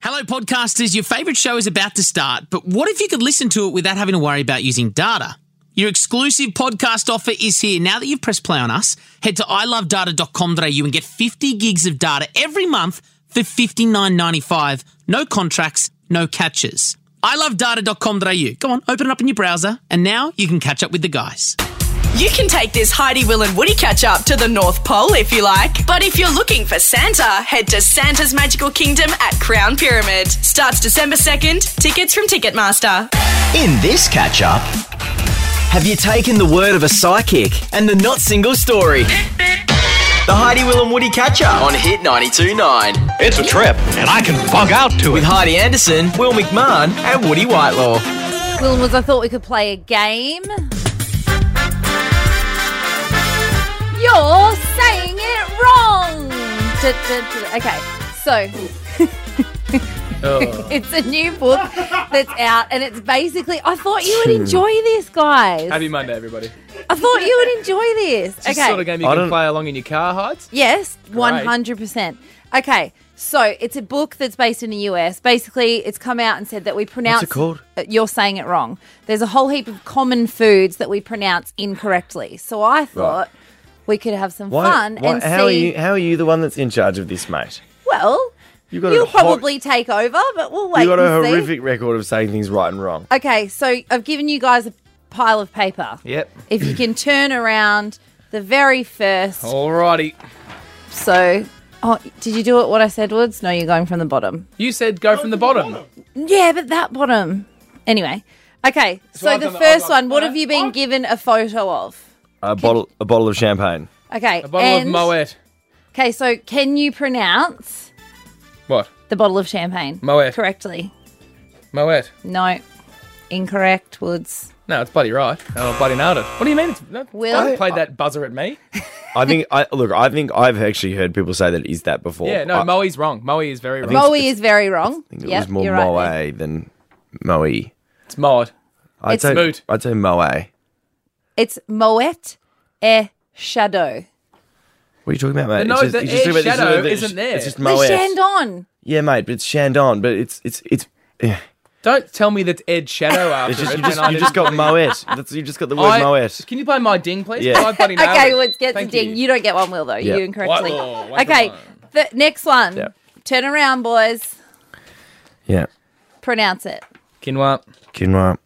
Hello, podcasters. Your favourite show is about to start, but what if you could listen to it without having to worry about using data? Your exclusive podcast offer is here. Now that you've pressed play on us, head to ilovedata.com.au and get 50 gigs of data every month for $59.95. No contracts, no catches. ilovedata.com.au. Go on, open it up in your browser, and now you can catch up with the guys. You can take this Heidi, Will and Woody catch-up to the North Pole if you like. But if you're looking for Santa, head to Santa's Magical Kingdom at Crown Pyramid. Starts December 2nd. Tickets from Ticketmaster. In this catch-up, have you taken the word of a psychic and the not single story? The Heidi, Will and Woody catch-up on Hit 92.9. It's a trip, and I can bug out to With it. Heidi Anderson, Will McMahon and Woody Whitelaw. Will was I thought we could play a game. You're saying it wrong. Okay, so it's a new book that's out, and it's basically. I thought you would enjoy this, guys. Happy Monday, everybody. I thought you would enjoy this. It's the sort of game you can play along in your car, Hides. Yes, 100%. Okay, so it's a book that's based in the US. Basically, it's come out and said that we pronounce... What's it called? You're saying it wrong. There's a whole heap of common foods that we pronounce incorrectly. So I thought we could have some fun and see... How are you the one that's in charge of this, mate? Well, you'll probably take over, but we'll wait and see. You've got a horrific record of saying things right and wrong. Okay, so I've given you guys a pile of paper. Yep. If you can turn around the very first... Alrighty. So... Oh, did you do it what I said, Woods? No, you're going from the bottom. You said go from the bottom. Yeah, but that bottom. Anyway. Okay, so the first one, what have you been given a photo of? A bottle of champagne. Okay. A bottle of Moet. Okay, so can you pronounce What? the bottle of champagne Moet. correctly? Moet. No. Incorrect, Woods. No, it's bloody right. Oh, bloody nailed it. What do you mean? Will? Don't play that buzzer at me. I think I've actually heard people say that it is that before. Yeah, no, Moe's wrong. Moe is very wrong. Moe is very wrong. I think it was more Moe than Moe. It's Moed. I'd say Moe. It's Moet et Shadow. What are you talking about, mate? No, the air shadow isn't there. It's just The Moet. Chandon. Yeah, mate, but it's Chandon, but it's yeah. Don't tell me that's Ed Shadow after It's just, it. you just got Moet. You just got the word Moet. Can you play my ding, please? Yeah. I bloody nailed Okay, it. Woods gets Thank a ding. You don't get one, Will, though. Yeah. You incorrectly. Whoa, Okay, the next one. Yeah. Turn around, boys. Yeah. Pronounce it. Quinoa. Quinoa.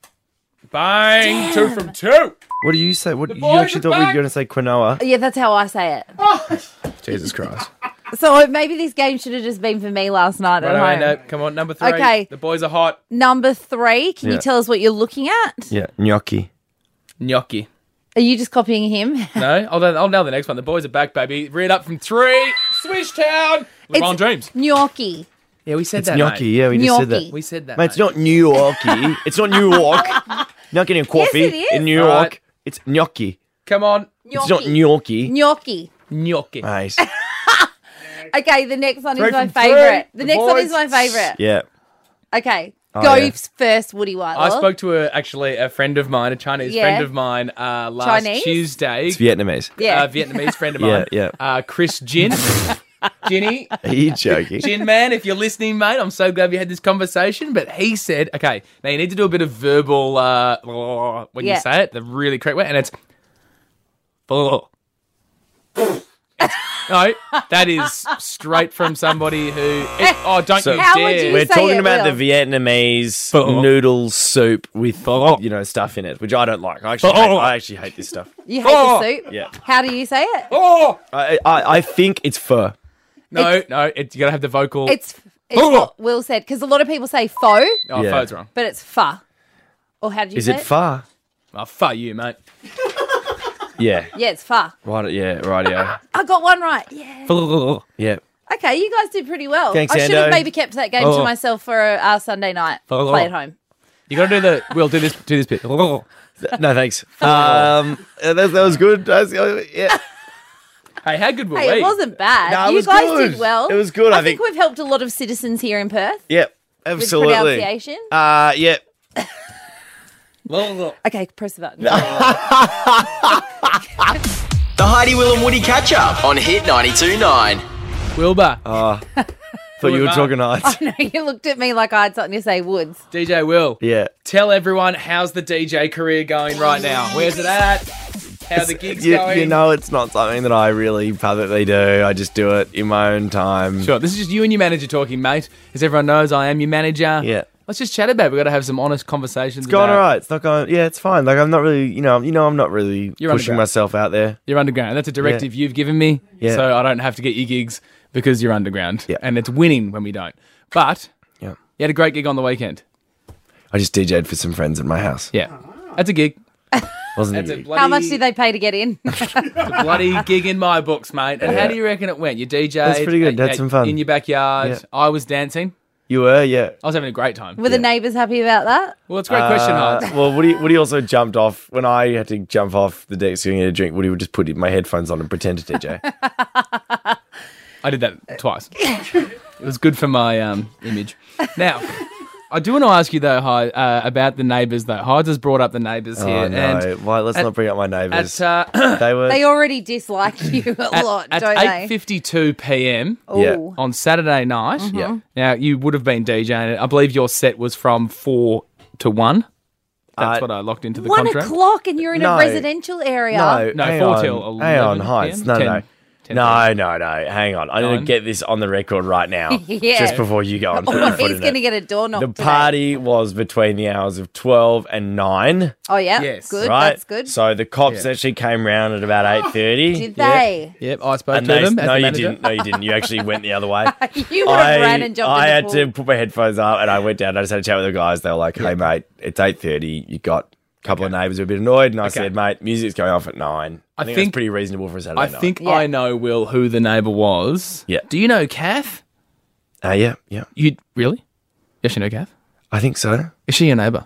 Bang! 2 from 2. What do you say? What you boys actually are thought we were back. going to say quinoa? Yeah, that's how I say it. Jesus Christ. So maybe this game should have just been for me last night at home. No, come on, number 3. Okay. The boys are hot. Number 3, can you Yeah. tell us what you're looking at? Yeah, gnocchi. Gnocchi. Are you just copying him? No, I'll nail the next one. The boys are back, baby. Read up from 3. Swish Town. LeBron James. Gnocchi. Yeah, we said It's that, gnocchi. mate. Yeah, we just said Gnocchi. that. We said that, Mate, it's not New Yorkie. It's not New York. Not getting coffee Yes, it is. in New York. Alright. It's gnocchi. Come on. It's not gnocchi. Gnocchi. Gnocchi. Mate. Okay, the next one is 3 my from 3. favourite. The The next one boys. is my favourite. Yeah. Okay, Oh, go yeah. first, Woody Whitelaw. I spoke to a friend of mine, a Chinese Yeah. friend of mine, last Chinese? Tuesday. It's Vietnamese. Yeah. Vietnamese friend of Yeah, mine. yeah. Chris Jin. Jinny. Are you joking? Jin man, if you're listening, mate, I'm so glad we had this conversation. But he said, okay, now you need to do a bit of verbal when Yeah. you say it, the really correct way, and it's no, that is straight from somebody who. Don't So- you How dare! would you We're say talking it, about Will? the Vietnamese Pho. noodle soup with stuff in it, which I don't like. I actually hate this stuff. You hate the soup? Yeah. How do you say it? Oh I think it's pho. no, you gotta have the vocal. It's Oh. what Will said, because a lot of people say faux, oh, Yeah. pho's wrong. but it's pho. Or how did you Is say it pho? Oh, fuck you, mate. Yeah. Yeah, it's pho. Right. Yeah. Rightio. I got one right. Yeah. Yeah. Okay, you guys did pretty well. Thanks, I should have Ando. maybe kept that game to Oh. myself for our Sunday night. Play at home. You gotta do the. Will do this bit. No, thanks. That was good. Yeah. Hey, how good were Hey, we? it wasn't bad. No, it you was guys good. did well. It was good, I I think think. we've helped a lot of citizens here in Perth Yep. with Absolutely. pronunciation. Yeah. Okay, press the button. The Heidi, Will and Woody catch-up on Hit 92.9. Wilbur. Thought you were Mark. talking heights. No, you looked at me like I had something to say. Woods. DJ Will. Yeah. Tell everyone how's the DJ career going right now. Where's it at? How are the gigs going? You know, it's not something that I really publicly do. I just do it in my own time. Sure, this is just you and your manager talking, mate. As everyone knows, I am your manager. Yeah. Let's just chat about it. We've got to have some honest conversations. It's going about all right. It's not going. Yeah, it's fine. Like I'm not really. I'm not really You're pushing underground. myself out there. You're underground. That's a directive you've given me, Yeah. so I don't have to get you gigs because you're underground. Yeah. And it's winning when we don't. But Yeah. you had a great gig on the weekend. I just DJ'd for some friends at my house. Yeah. That's a gig. Wasn't That's a a gig. bloody, How much did they pay to get in? a bloody gig in my books, mate. And how do you reckon it went? You DJ'd. That's pretty good. Had some fun. In your backyard. Yeah. I was dancing. You were, yeah. I was having a great time. Were the neighbours happy about that? Well, it's a great question, Hart. Well, Woody also jumped off when I had to jump off the deck to get a drink. Woody would just put my headphones on and pretend to DJ. I did that twice. It was good for my image. Now, I do want to ask you, though, Hyde, about the neighbours, though. Hyde has brought up the neighbours here. Oh no! And Why? Let's not bring up my neighbours. at They were. They already dislike you a lot, at don't they? 8:52 p.m. Yeah. Ooh. on Saturday night. Yeah. Now, you would have been DJing it. I believe your set was from 4 to 1. That's what I locked into the 1 contract. o'clock and you're in No. a residential area. No, hang 4 on. till Hang 11 on, Heights. PM? No, 10, no. 10 No. Hang on. I need 9? to get this on the record right now. Yeah. Just before you go and put your foot He's in going to it. get a door knocked The today. party was between the hours of 12 and 9. Oh, yeah. Yes. Good. Right? That's good. So the cops actually came round at about 8:30. Did they? Yep, I spoke And to they, them. as no, the you manager. didn't. No, you didn't. You actually went the other way. You would have ran and jumped I in had the to pool. put my headphones up and I went down. I just had a chat with the guys. They were like, "Hey, mate, it's 8:30. You got a couple of neighbours who were a bit annoyed." And I said, "Mate, music's going off at 9." I think that's pretty reasonable for a Saturday I night. think Yeah. I know, Will, who the neighbour was. Yeah. Do you know Kath? Yeah. You really? Yes, you know Kath. I think so. Is she your neighbour?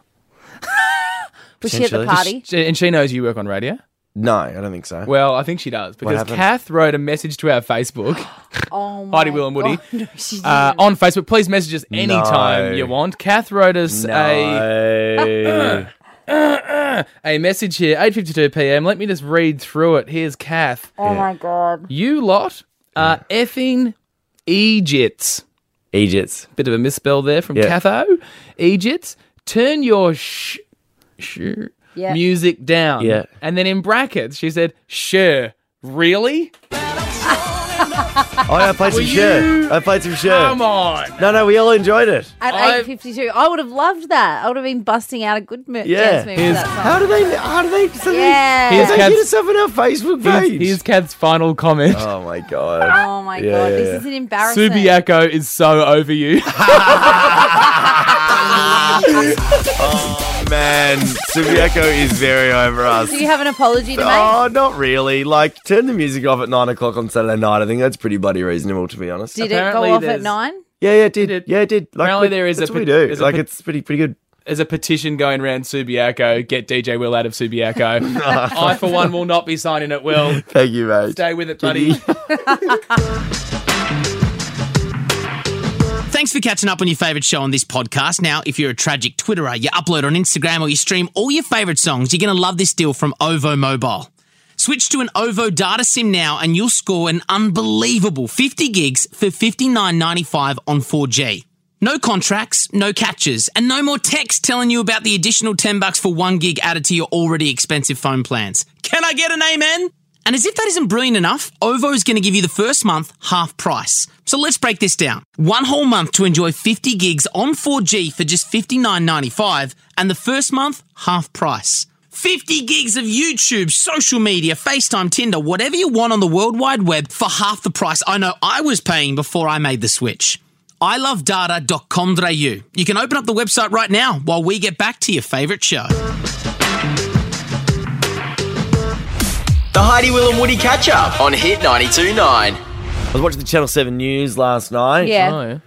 Was she at the Potentially. party? And she knows you work on radio? No, I don't think so. Well, I think she does because happened? Kath wrote a message to our Facebook. Oh, my Heidi, Will and Woody. God. No, she didn't. On Facebook, please message us anytime No. you want. Kath wrote us No. a message here, 8:52 p.m. Let me just read through it. Here's Kath. Oh, my God. You lot are effing Egypts. Egypts. Bit of a misspell there from Yeah. Catho. Egypts. Turn your Yeah. music down. Yeah. And then in brackets, she said, sure. Really? Oh, I played some Sure. I played some Sure. Come on. No, we all enjoyed it. At I've- 8:52. I would have loved that. I would have been busting out a good Yeah. dance move for that song. How do they? So Yeah. Here's They Kath's- hit us up on our Facebook page. Here's Kath's final comment. Oh my god. Oh, my Yeah, God. yeah, This yeah. is an embarrassment. Subiaco is so over you. Oh man, Subiaco is very over us. Do you have an apology to make? Oh, not really. Like, turn the music off at 9 o'clock on Saturday night. I think that's pretty bloody reasonable, to be honest. Did it Apparently go off there's- at 9? Yeah, it did. did. Yeah, it did. Like, Apparently there is that's a what we pe- do. there's a Like, pe- it's pretty good. There's a petition going around Subiaco. Get DJ Will out of Subiaco. I, for one, will not be signing it, Will. Thank you, mate. Stay with it, buddy. Thanks for catching up on your favourite show on this podcast. Now, if you're a tragic Twitterer, you upload on Instagram or you stream all your favourite songs, you're going to love this deal from OVO Mobile. Switch to an OVO data SIM now and you'll score an unbelievable 50 gigs for $59.95 on 4G. No contracts, no catches, and no more text telling you about the additional $10 for 1 gig added to your already expensive phone plans. Can I get an amen? And as if that isn't brilliant enough, OVO is going to give you the first month half price. So let's break this down. 1 whole month to enjoy 50 gigs on 4G for just $59.95 and the first month half price. 50 gigs of YouTube, social media, FaceTime, Tinder, whatever you want on the World Wide Web for half the price I know I was paying before I made the switch. ilovedata.com.au. You can open up the website right now while we get back to your favourite show. The Heidi, Will and Woody catch up on Hit 92.9. I was watching the Channel 7 News last night. Yeah. Oh, yeah.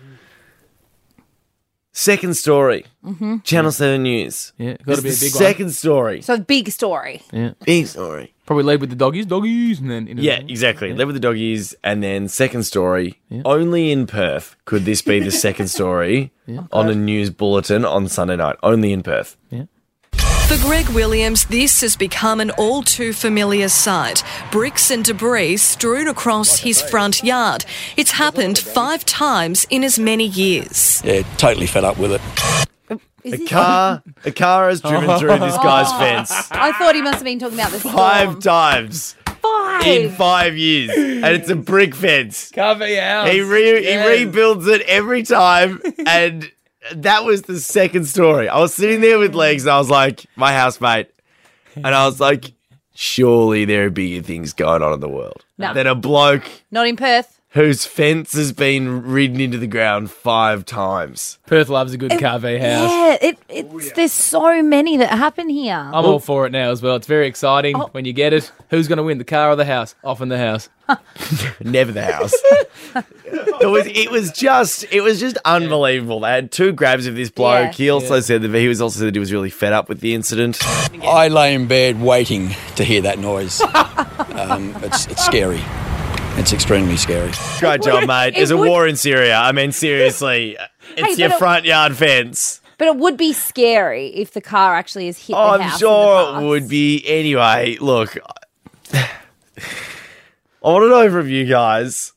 Second story. Channel 7 News. Yeah, got to be a It's big the one. second story. So, big story. Big story. Probably lead with the doggies, and then... Yeah, exactly. Live with the doggies, and then second story. Only in Perth could this be the second story on a news bulletin on Sunday night. Only in Perth. For Greg Williams, this has become an all too familiar sight. Bricks and debris strewn across his front yard. It's happened 5 times in as many years. Yeah, totally fed up with it. A car has driven through this guy's fence I thought he must have been talking about the storm. 5 times 5 in 5 years, and it's a brick fence. Cover your house. He rebuilds it every time, and that was the second story. I was sitting there with Legs, and I was like, my housemate, and I was like, surely there are bigger things going on in the world than a bloke Not in Perth. whose fence has been ridden into the ground 5 times. Perth loves a good carve house. Yeah, there's so many that happen here. I'm all for it now as well. It's very exciting when you get it. Who's going to win, the car or the house? Often the house. Never the house. It was just unbelievable. They had 2 grabs of this bloke. He also said that he was really fed up with the incident. I lay in bed waiting to hear that noise. It's scary. It's extremely scary. Great job, mate. There's a war in Syria. I mean, seriously, it's your front yard fence. But it would be scary if the car actually has hit the house. I'm sure it would be. Anyway, look, I want to know from you guys.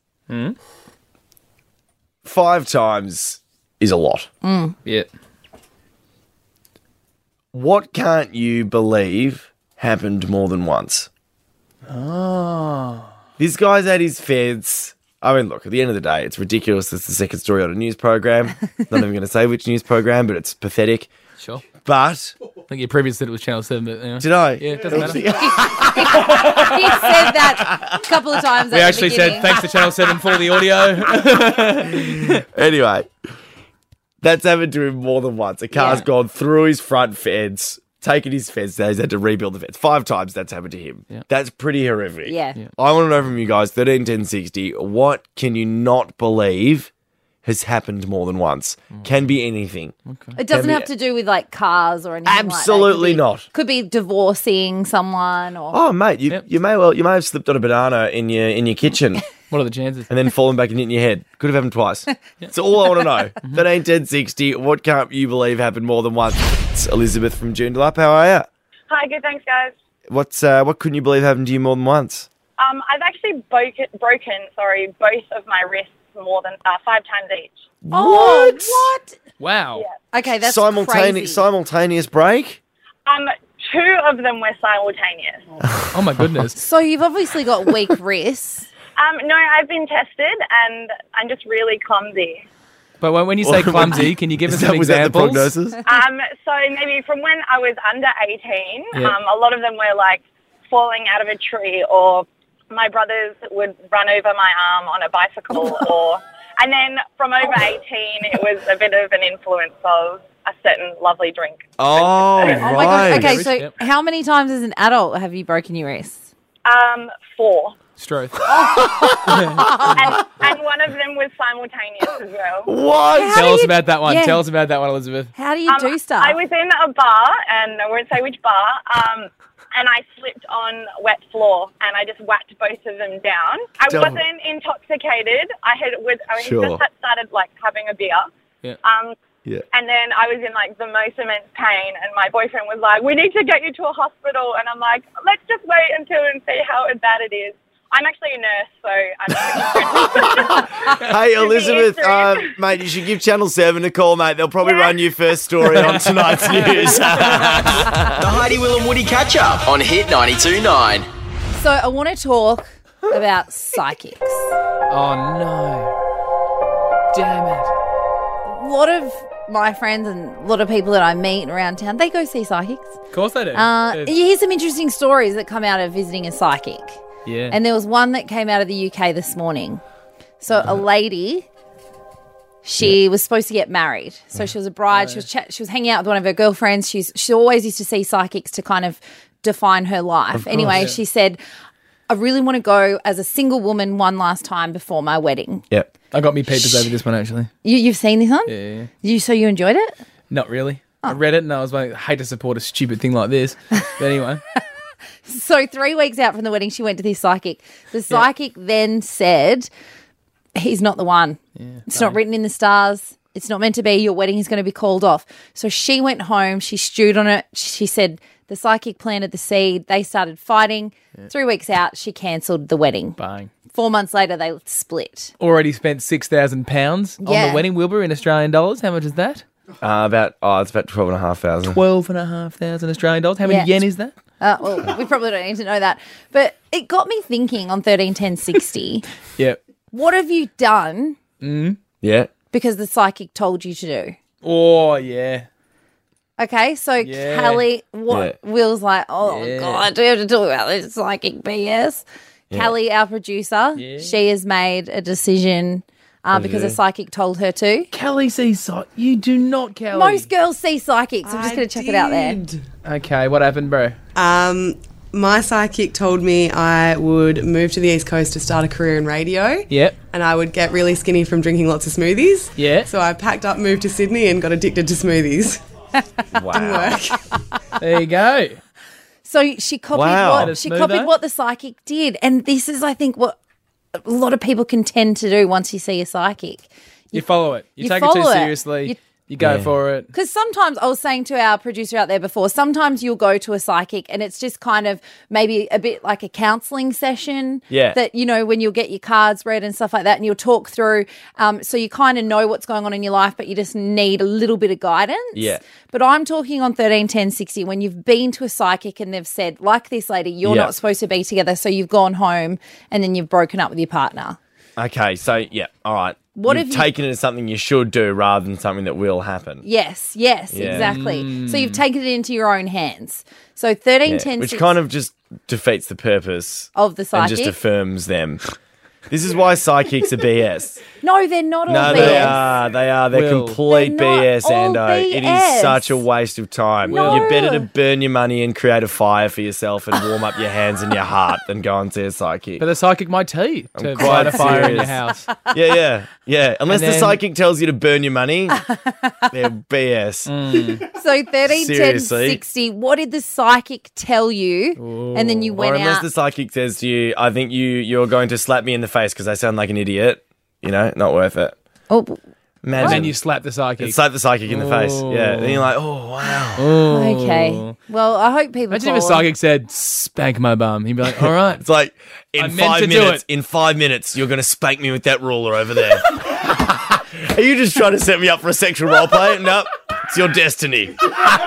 5 times is a lot. Yeah. What can't you believe happened more than once? Oh. This guy's at his fence. I mean, look, at the end of the day, it's ridiculous. It's the second story on a news program. Not even going to say which news program, but it's pathetic. Sure. But I think you previously said it was Channel 7, but anyway. Did I? Yeah, it doesn't matter. He said that a couple of times. We actually said thanks to Channel 7 for the audio. Anyway, that's happened to him more than once. A car's gone through his front fence, taken his fence down. He's had to rebuild the fence. 5 times that's happened to him. Yeah. That's pretty horrific. Yeah. I want to know from you guys, 13 10 60, what can you not believe has happened more than once? Can be anything. It doesn't have to do with like cars or anything. Absolutely not. Could be divorcing someone or. Oh, mate, you may have slipped on a banana in your kitchen. What are the chances? And then fallen back and hitting your head. Could have happened twice. That's all I want to know. 13 10 60, what can't you believe happened more than once? It's Elizabeth from Joondalup. How are you? Hi, good, thanks, guys. What couldn't you believe happened to you more than once? I've actually broken both of my wrists more than 5 times each. Oh, what? Wow. Yeah. Okay, that's crazy. Simultaneous break? 2 of them were simultaneous. Oh, my goodness. So you've obviously got weak wrists. No, I've been tested and I'm just really clumsy. But when you say clumsy, can you give us some Was that the examples? prognosis? So maybe from when I was under 18, a lot of them were like falling out of a tree, or my brothers would run over my arm on a bicycle, and then from over 18, it was a bit of an influence of a certain lovely drink. Oh, right. Oh my gosh. Okay, so how many times as an adult have you broken your wrists? 4. Stroke. and one of them was simultaneous as well. What? Tell us about that one. Yeah. Tell us about that one, Elizabeth. How do you do stuff? I was in a bar, and I won't say which bar, and I slipped on wet floor, and I just whacked both of them down. I wasn't intoxicated. I just started like having a beer. Yeah. Yeah. And then I was in like the most immense pain, and my boyfriend was like, "We need to get you to a hospital." And I'm like, "Let's just wait until and see how bad it is." I'm actually a nurse, so I'm Hey, Elizabeth, mate, you should give Channel 7 a call, mate. They'll probably run you first story on tonight's news. The Heidi, Will and Woody catch-up on Hit 92.9. So I want to talk about psychics. Oh, no. Damn it. A lot of my friends and a lot of people that I meet around town, they go see psychics. Of course they do. You hear some interesting stories that come out of visiting a psychic. Yeah. And there was one that came out of the UK this morning. So a lady, she was supposed to get married. So she was a bride. She was hanging out with one of her girlfriends. She always used to see psychics to kind of define her life. Anyway, she said, I really want to go as a single woman one last time before my wedding. Yep. I got me peepers over this one, actually. You've seen this one? Yeah. So you enjoyed it? Not really. I read it and I was like, I hate to support a stupid thing like this. But anyway. So 3 weeks out from the wedding, she went to this psychic. The psychic then said, he's not the one. Yeah, it's not written in the stars. It's not meant to be. Your wedding is going to be called off. So she went home. She stewed on it. She said the psychic planted the seed. They started fighting. 3 weeks out, she cancelled the wedding. Bang. 4 months later, they split. Already spent £6,000 on the wedding, Wilbur, in Australian dollars. How much is that? It's about 12,500. 12,500 Australian dollars. How many yen is that? Well, we probably don't need to know that. But it got me thinking on 131060. Yep. What have you done Yeah. because the psychic told you to do? Oh, yeah. Okay, so Callie, Will's like, God, do we have to talk about this psychic BS? Callie, our producer, she has made a decision because a psychic told her to. Callie sees psychics. You do not, Callie. Most girls see psychics. I'm just going to chuck it out there. Okay, what happened, bro? My psychic told me I would move to the East Coast to start a career in radio. Yep. And I would get really skinny from drinking lots of smoothies. Yeah. So I packed up, moved to Sydney and got addicted to smoothies. Wow. Didn't work. There you go. So she copied what the psychic did. And this is, I think, what a lot of people can tend to do once you see a psychic. You follow it. You take it too seriously. You go for it. Because sometimes, I was saying to our producer out there before, sometimes you'll go to a psychic and it's just kind of maybe a bit like a counselling session. Yeah. That, you know, when you'll get your cards read and stuff like that and you'll talk through. So you kind of know what's going on in your life, but you just need a little bit of guidance. Yeah. But I'm talking on 131060 when you've been to a psychic and they've said, like this lady, you're not supposed to be together. So you've gone home and then you've broken up with your partner. Okay, so, all right. You've taken it as something you should do rather than something that will happen. Yes, exactly. So you've taken it into your own hands. So 131060... Which kind of just defeats the purpose of the psychic. And just affirms them. This is why psychics are BS. No, they're not all BS. They are. They're complete BS, Ando. It is such a waste of time. No. You're better to burn your money and create a fire for yourself and warm up your hands and your heart than go and see a psychic. But the psychic might tell you to light a fire in your house. Yeah. Unless the psychic tells you to burn your money, they're BS. So 131060, what did the psychic tell you? Ooh. And then you went out. Or unless the psychic says to you, I think you're going to slap me in the face because I sound like an idiot. You know, not worth it. Oh, imagine. And then you slap the psychic. Slap the psychic in the face. Yeah. Then you're like, oh, wow. Okay. Well, I hope people imagine if a psychic said, spank my bum. He'd be like, all right. It's like, in 5 minutes, you're going to spank me with that ruler over there. Are you just trying to set me up for a sexual role play? Nope. It's your destiny. It's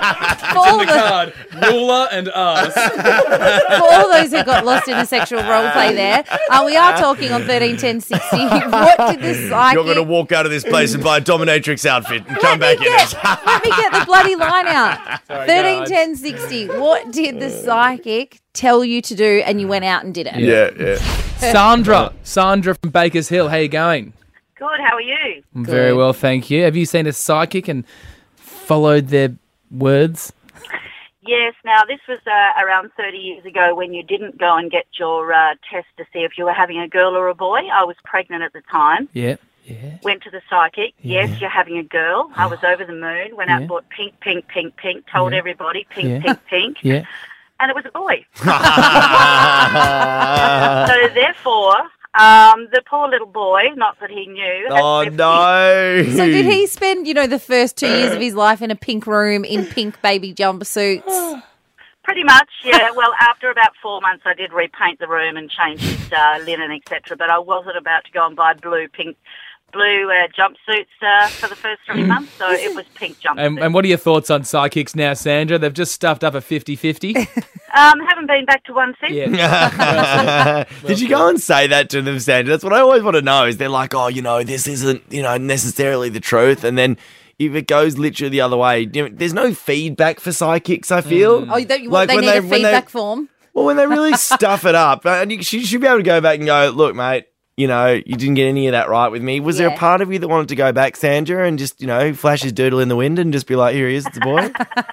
in the card. Ruler and ass. For all those who got lost in a sexual role play there, we are talking on 131060. What did the psychic... You're going to walk out of this place and buy a dominatrix outfit and come back in it. Let me get the bloody line out. 131060. What did the psychic tell you to do and you went out and did it? Yeah. Sandra from Bakers Hill. How you going? Good, how are you? I'm very well, thank you. Have you seen a psychic and followed their words? Yes, now this was around 30 years ago when you didn't go and get your test to see if you were having a girl or a boy. I was pregnant at the time. Yeah. Went to the psychic. Yeah. Yes, you're having a girl. I was over the moon. Went out and bought pink, pink, pink, pink. Told everybody pink, pink, pink. Yeah. And it was a boy. So therefore... the poor little boy, not that he knew. Oh, no. So did he spend, the first 2 years of his life in a pink room in pink baby jumpsuits? Pretty much, yeah. Well, after about 4 months, I did repaint the room and change his linen, etc. But I wasn't about to go and buy blue jumpsuits for the first 3 months, so it was pink jumpsuits. And what are your thoughts on psychics now, Sandra? They've just stuffed up a 50-50. Haven't been back to one since. Yeah. Did you go and say that to them, Sandra? That's what I always want to know, is they're like, oh, this isn't, necessarily the truth. And then if it goes literally the other way, there's no feedback for psychics, I feel. Oh, they need a feedback form? Well, when they really stuff it up, and you should be able to go back and go, look, mate, you didn't get any of that right with me. Was there a part of you that wanted to go back, Sandra, and just, flash his doodle in the wind and just be like, here he is, it's a boy?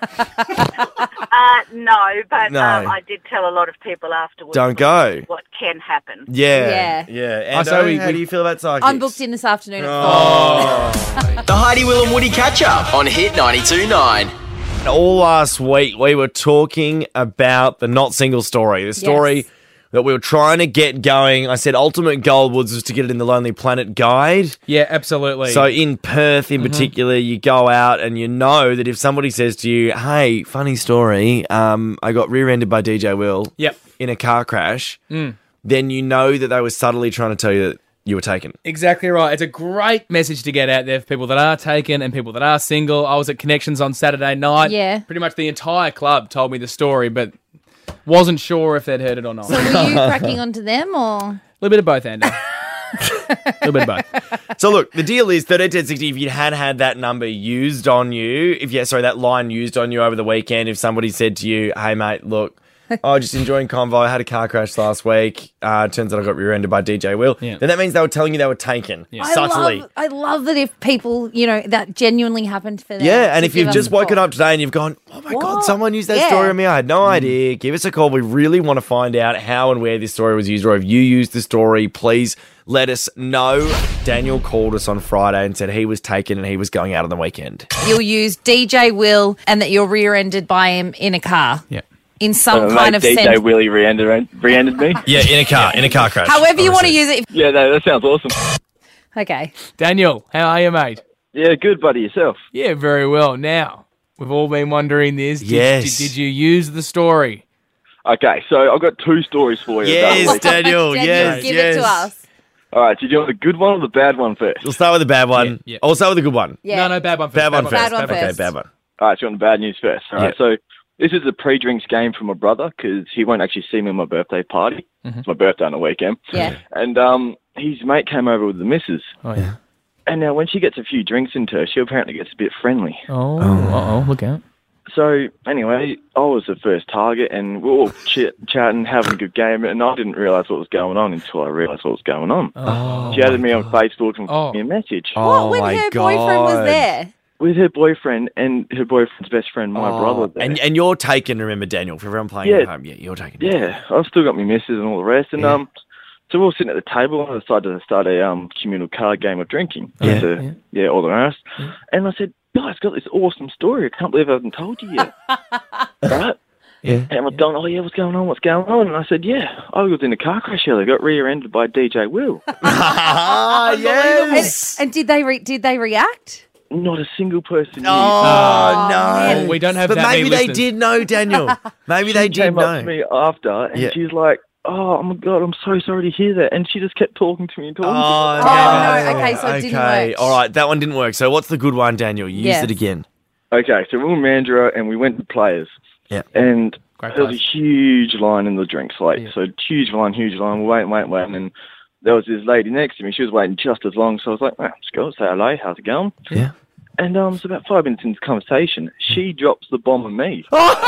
No, but I did tell a lot of people afterwards. Don't go. What can happen. Yeah. And how do you feel about psychics? I'm booked in this afternoon at 4. The Heidi, Will and Woody catch-up on Hit 92.9. All last week, we were talking about the not single story. The story that we were trying to get going. I said ultimate goal was to get it in the Lonely Planet guide. Yeah, absolutely. So in Perth in particular, you go out and you know that if somebody says to you, hey, funny story, I got rear-ended by DJ Will in a car crash, then you know that they were subtly trying to tell you that you were taken. Exactly right. It's a great message to get out there for people that are taken and people that are single. I was at Connections on Saturday night. Yeah. Pretty much the entire club told me the story, but wasn't sure if they'd heard it or not. So were you cracking onto them or? A little bit of both, Andy. A little bit of both. So look, the deal is 131060, if you had that number used on you, that line used on you over the weekend, if somebody said to you, hey mate, look, just enjoying convo, I had a car crash last week, turns out I got rear-ended by DJ Will, then that means they were telling you they were taken, subtly. I love that if people, that genuinely happened for them. Yeah, and if you've just woken up today and you've gone, oh my God, someone used that story on me, I had no idea, give us a call. We really want to find out how and where this story was used, or if you used the story, please let us know. Daniel called us on Friday and said he was taken and he was going out on the weekend. You'll use DJ Will and that you're rear-ended by him in a car. Yeah. In some kind of DJ sense. Willie rear-ended me. Yeah, in a car crash. However you want to use it. Yeah, no, that sounds awesome. Okay. Daniel, how are you, mate? Yeah, good, buddy. Yourself? Yeah, very well. Now, we've all been wondering this. Did you use the story? Okay, so I've got two stories for you. Yes, Daniel. Yes, give it to us. All right, do you want the good one or the bad one first? We'll start with the bad one. Yeah. I'll start with the good one. Yeah. No, bad one first. Bad one first. Bad one Okay, first. bad one. All right, so you want the bad news first. All right, so this is a pre-drinks game for my brother because he won't actually see me at my birthday party. It's my birthday on the weekend. Yeah. And his mate came over with the missus. Oh, yeah. And now when she gets a few drinks into her, she apparently gets a bit friendly. Oh, look out. So anyway, I was the first target and we were all chatting, having a good game, and I didn't realise what was going on until I realised what was going on. Oh, She added me on Facebook and sent me a message. What, when her boyfriend was there? With her boyfriend and her boyfriend's best friend, my brother. There. And you're taken, remember, Daniel, for everyone playing at home. Yeah, you're taken. Yeah, I've still got my missus and all the rest. And so we were sitting at the table and I decided to start a communal card game of drinking. All the rest. And I said, guys, got this awesome story. I can't believe I haven't told you yet. Right? Yeah. And I'm going, what's going on? What's going on? And I said, I was in a car crash here. I got rear-ended by DJ Will. Yes. And did they react? Not a single person. Oh, no. We don't have but that many maybe they listeners. did know, Daniel. Maybe they did came know. up to me after and she's like, oh my God, I'm so sorry to hear that. And she just kept talking to me and talking to me. no. Okay, so it didn't work. All right, that one didn't work. So what's the good one, Daniel? You used it again. Okay, so we were in Mandurah and we went to Players. Yeah. And Great there was a place. huge line in the drinks, so huge line. We're waiting, and there was this lady next to me. She was waiting just as long, so I was like, let's go, say hello, how's it going? Yeah. And so about 5 minutes into the conversation, she drops the bomb on me.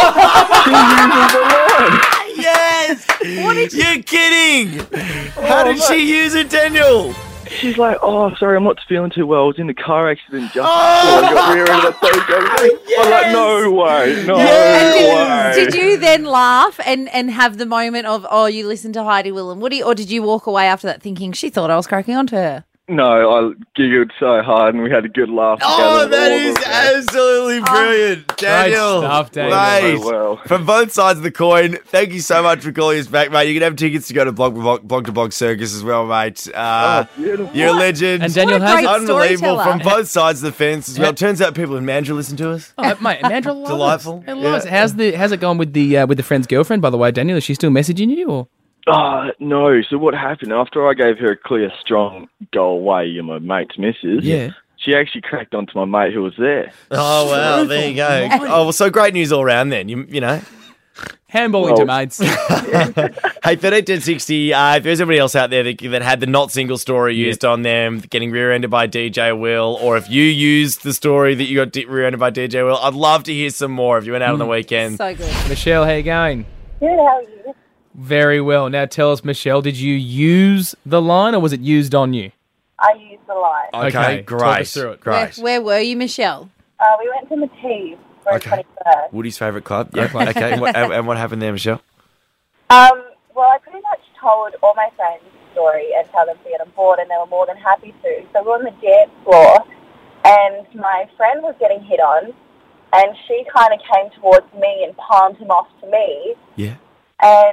Yes! You're kidding! How did she use it, Daniel? She's like, oh, sorry, I'm not feeling too well. I was in a car accident just before I got rear-ended. I'm like, no way, no way. Did you then laugh and have the moment of, you listened to Heidi, Will and Woody, or did you walk away after that thinking she thought I was cracking onto her? No, I giggled so hard and we had a good laugh together. Oh, that is absolutely brilliant. Daniel. Great stuff, Daniel. Mate, So well. from both sides of the coin, thank you so much for calling us back, mate. You can have tickets to go to Blog to Blog Circus as well, mate. Beautiful. You're a legend. And Daniel, What a great Unbelievable storyteller. from both sides of the fence as well. Turns out people in Mandurah listen to us. Oh, mate, Mandurah loves Delightful. it. It loves it. How's it gone with the friend's girlfriend, by the way, Daniel? Is she still messaging you? Or? No. So what happened, after I gave her a clear, strong go away in my mate's missus, she actually cracked onto my mate who was there. Oh, well, there you go. Oh, well, so great news all round then. You know. Handballing to mates. Hey, 131060, if there's anybody else out there that had the not single story used on them, getting rear-ended by DJ Will, or if you used the story that you got rear-ended by DJ Will, I'd love to hear some more if you went out on the weekend. So good. Michelle, how you going? Good, how are you? Very well. Now tell us, Michelle, did you use the line or was it used on you? I used the line. Okay, Talk great. us through it. Great. Where were you, Michelle? We went to Matisse for Okay. his 21st. Woody's favourite club. Yeah. Okay. And what happened there, Michelle? Well, I pretty much told all my friends the story and tell them to get on board, and they were more than happy to. So we were on the dance floor, and my friend was getting hit on, and she kind of came towards me and palmed him off to me. Yeah. And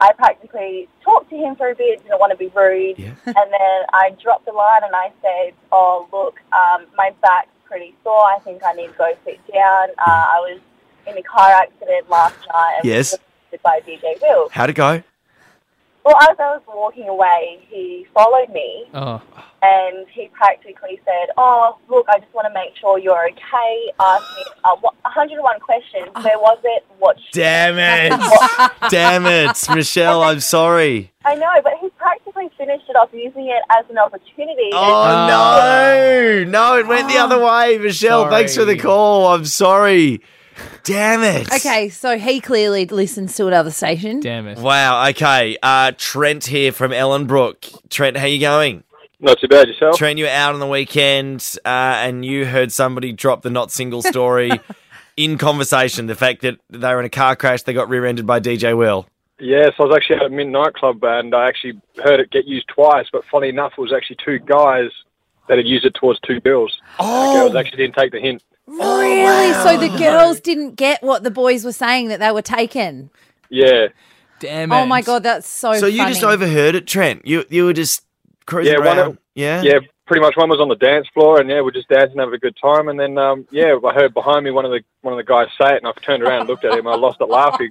I practically talked to him for a bit, didn't want to be rude. Yeah. And then I dropped the line and I said, oh, look, my back's pretty sore. I think I need to go sit down. I was in a car accident last night and Yes. was visited by DJ Will. How'd it go? Well, as I was walking away, he followed me and he practically said, oh, look, I just want to make sure you're okay. Asked me 101 questions. Where was it? What? Damn it. Damn it. Michelle, I'm sorry. I know, but he practically finished it off using it as an opportunity. Oh, no. No, it went the other way. Michelle, thanks for the call. I'm sorry. Damn it. Okay, so he clearly listens to another station. Damn it. Wow, okay. Trent here from Ellenbrook. Trent, how you going? Not too bad, yourself? Trent, you were out on the weekend and you heard somebody drop the not single story in conversation, the fact that they were in a car crash, they got rear-ended by DJ Will. Yes, I was actually at a midnight club and I actually heard it get used twice, but funny enough, it was actually two guys that had used it towards two girls. Oh! The girls actually didn't take the hint. Really? Wow. So the girls didn't get what the boys were saying, that they were taken? Yeah. Damn it. Oh, my God, that's so funny. you just overheard it, Trent? You were just cruising around? Yeah, pretty much. One was on the dance floor, and we're just dancing, having a good time. And then, I heard behind me one of the guys say it, and I turned around and looked at him, and I lost it laughing.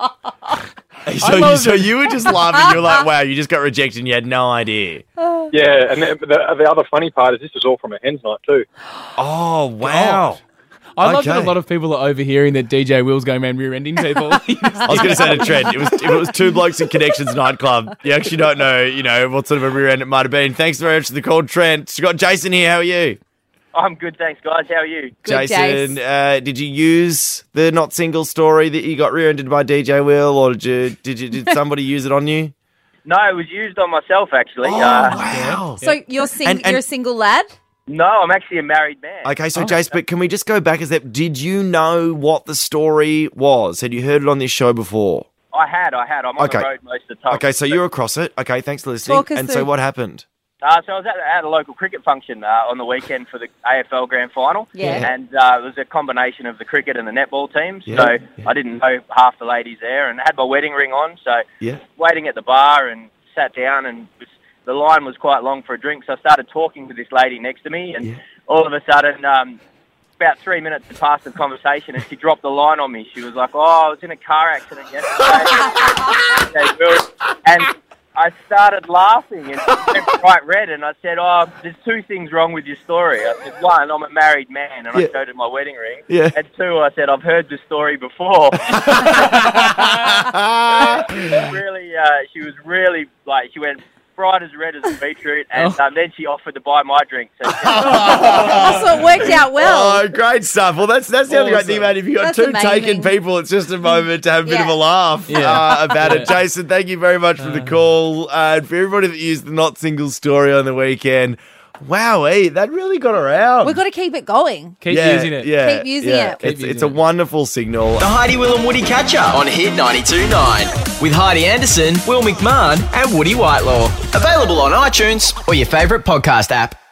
So you were just laughing. You were like, "Wow, you just got rejected, and you had no idea." Yeah, and the other funny part is this was all from a hen's night too. Oh wow! I love that a lot of people are overhearing that DJ Will's going around rear-ending people. I was going to say to Trent, if it was two blokes in Connections nightclub, you actually don't know, what sort of a rear end it might have been. Thanks very much for the call, Trent. We've got Jason here. How are you? I'm good, thanks, guys. How are you? Good, Jason, did you use the not single story that you got rear-ended by DJ Will, or did somebody use it on you? No, it was used on myself, actually. Oh, wow. So you're you're a single lad? No, I'm actually a married man. Okay, so Jace, but can we just go back a step? Did you know what the story was? Had you heard it on this show before? I had. I'm on the road most of the time. Okay, so you're across it. Okay, thanks for listening. Talk us And through. so what happened? So I was at a local cricket function on the weekend for the AFL Grand Final. Yeah. And it was a combination of the cricket and the netball teams. Yeah. So I didn't know half the ladies there, and I had my wedding ring on. So Yeah. waiting at the bar and sat down, and the line was quite long for a drink. So I started talking to this lady next to me, and all of a sudden, about 3 minutes had passed the conversation, and she dropped the line on me. She was like, "Oh, I was in a car accident yesterday." And I started laughing, and she went bright red, and I said, "Oh, there's two things wrong with your story." I said, one, I'm a married man, and I showed her my wedding ring. Yeah. And two, I said, I've heard this story before. She was really, she went bright as red as a beetroot, and then she offered to buy my drink. So So it worked out well. Oh, great stuff. Well, that's the other great thing about it. If you've got That's two taken amazing. people, it's just a moment to have a bit of a laugh Yeah. about it. Jason, thank you very much for the call. And for everybody that used the not single story on the weekend, wow, that really got around. We've got to keep it going. Keep using it. Yeah, Keep using it. It's a wonderful signal. The Heidi, Will and Woody Catch-Up on Hit 92.9 with Heidi Anderson, Will McMahon and Woody Whitelaw. Available on iTunes or your favourite podcast app.